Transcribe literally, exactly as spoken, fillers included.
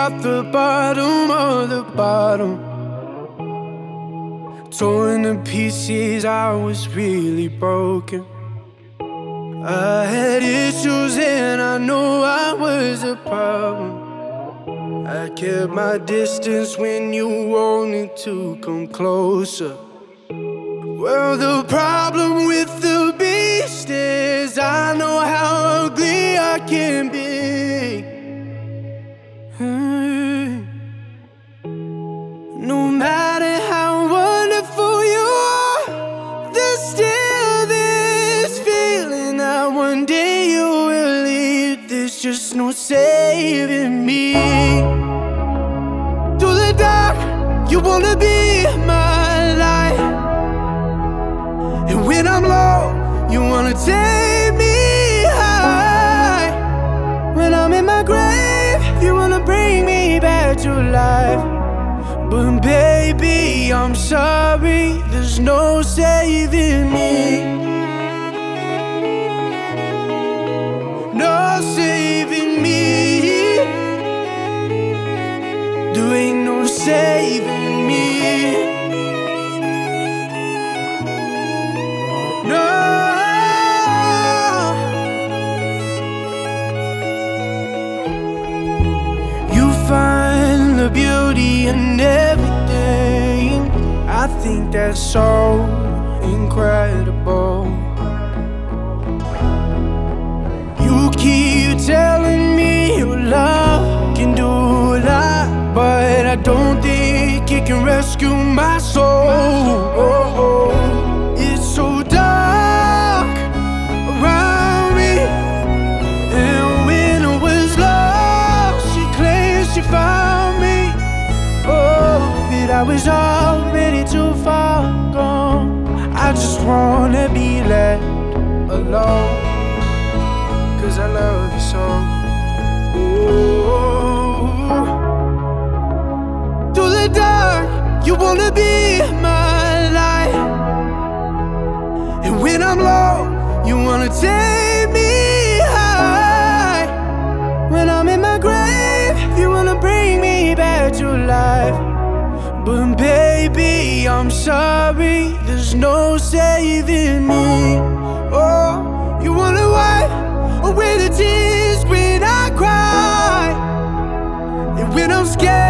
out the bottom of the bottom. Torn to pieces, I was really broken. I had issues and I know I was a problem. I kept my distance when you wanted to come closer. Well, the problem with the beast is I know how ugly I can be. No matter how wonderful you are, there's still this feeling that one day you will leave. There's just no saving me. Through the dark, you wanna be my light. And when I'm low, you wanna take me high. When I'm in my grave, you wanna bring me back to life. But baby, I'm sorry, there's no saving me. No saving me. There ain't no saving me. No. You find the beauty in everything. I think that's so incredible. You keep telling me your love can do a lot, but I don't think it can rescue my soul. Oh, oh. It's so dark around me, and when I was lost, she claims she found me. Oh, but I was already too far gone. I just wanna be left alone, 'cause I love you so. Ooh. Through the dark, you wanna be my light. And when I'm low, you wanna take me high. When I'm in my grave, you wanna bring me back to life. But baby, I'm sorry, there's no saving me. Oh, you wanna wipe away the tears when I cry. And when I'm scared,